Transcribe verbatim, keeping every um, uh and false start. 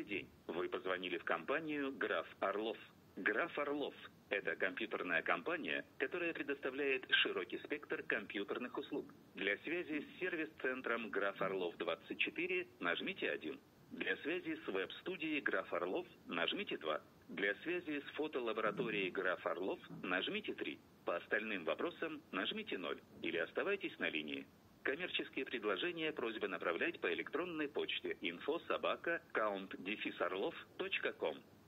день. Вы позвонили в компанию «Граф Орлов». «Граф Орлов» – это компьютерная компания, которая предоставляет широкий спектр компьютерных услуг. Для связи с сервис-центром «Граф Орлов двадцать четыре» нажмите один. Для связи с веб-студией «Граф Орлов» нажмите два. Для связи с фотолабораторией «Граф Орлов» нажмите три. По остальным вопросам нажмите ноль или оставайтесь на линии. Коммерческие предложения просьба направлять по электронной почте инфо собака count дефис орлов точка ком.